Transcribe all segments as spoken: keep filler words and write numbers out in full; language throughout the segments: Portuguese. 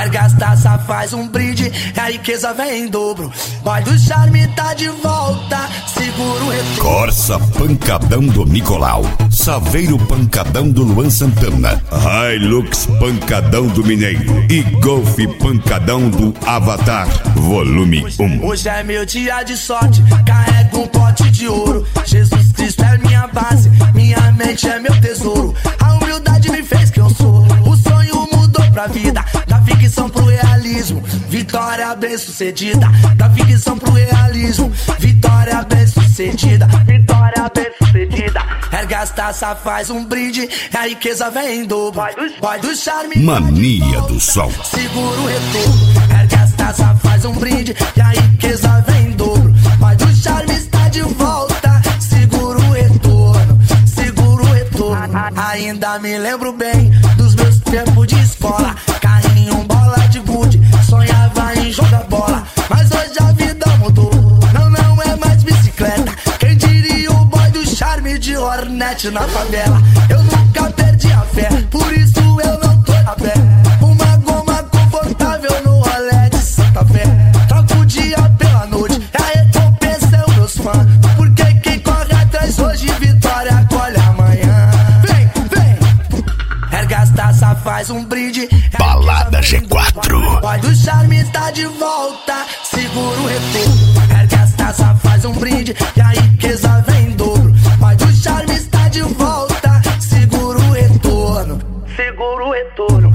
Ergue as taças, faz um brinde e a riqueza vem em dobro. Boy do charme tá de volta, segura o retorno. Corsa pancadão do Nicolau, Saveiro pancadão do Luan Santana, Hilux pancadão do Mineiro e Golf pancadão do Avatar, volume um. Hoje é meu dia de sorte, carrego um pote de ouro. Jesus Cristo é minha base, minha mente é meu tesouro. A humildade me fez quem eu sou, o sonho mudou pra vida. Da ficção pro realismo, vitória bem sucedida. Da ficção pro realismo, vitória bem sucedida. Vitória bem sucedida. Ergue as taças, faz um brinde e a riqueza vem em dobro. Boy do charme, mania do sol, segura o retorno. Ergue as taças, faz um brinde e a riqueza vem em dobro. Boy do charme está de volta, segura o retorno, segura o retorno. Ainda me lembro bem dos meus tempos de escola. Carrinho, bola de gude, sonhava em jogar bola. Mas hoje a vida mudou, não, não é mais bicicleta. Quem diria o boy do charme de Hornet na favela. Eu nunca perdi a fé, por isso eu não tô a pé. Uma goma confortável no rolê de Santa Fé. Troco o dia pela noite, a recompensa é os meus fãs. Porque quem corre atrás hoje, vitória colhe amanhã. Vem, vem, ergue as taças, faz um brinde. Balada G quatro. Boy do charme está de volta, segura o retorno. Ergue as taças, faz um brinde e a riqueza vem em dobro. Boy do charme está de volta, segura o retorno, segura o retorno.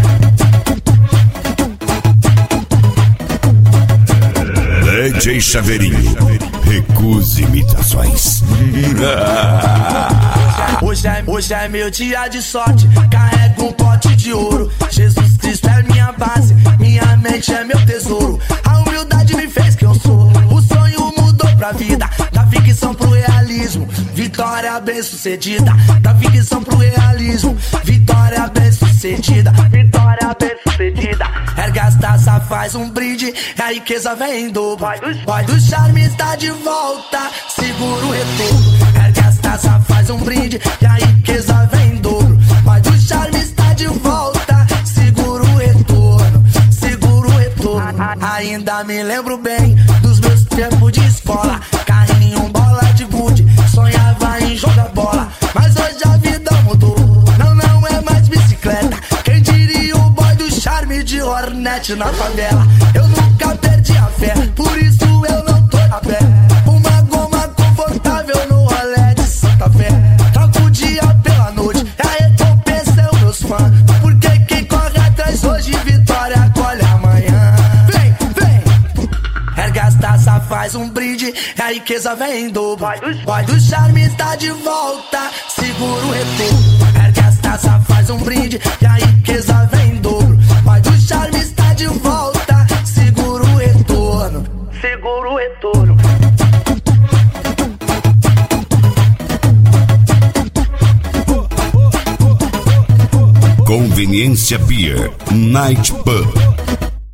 D J Chaveirinho, recuse imitações. Hoje é, hoje é meu dia de sorte, carrego um pote de ouro. Jesus Cristo é minha base, minha mente é meu tesouro. A humildade me fez quem eu sou, o sonho mudou pra vida. Da ficção pro realismo, vitória bem sucedida. Da ficção pro realismo, vitória bem sucedida. Vitória bem sucedida. Ergue as taças, faz um brinde e a riqueza vem em dobro. Boy do charme está de volta, segura o retorno. Ergue as taças, faz um brinde e a riqueza vem em dobro. Boy do charme está de volta, segura o retorno, segura o retorno. Ainda me lembro bem dos meus tempos de escola. Carrinho, bola de gude, sonhava em jogar bola. Mas hoje a vida mudou, não, não é mais bicicleta. Quem diria o boy do charme de Hornet na favela. Eu nunca perdi a fé, por isso eu não tô a pé. Uma goma confortável no rolê de Santa Fé. Troco o dia pela noite, a recompensa é os meus fãs. Porque quem corre atrás hoje, vitória colhe amanhã. Vem, vem, ergue as taças, faz um brinde e a riqueza vem em dobro. Boy do charme está de volta, segura o retorno. Ergue as taças, faz um brinde e a riqueza vem em dobro. Boy do charme está de volta, segura o retorno, segura o retorno. Conveniência Beer Night Pub,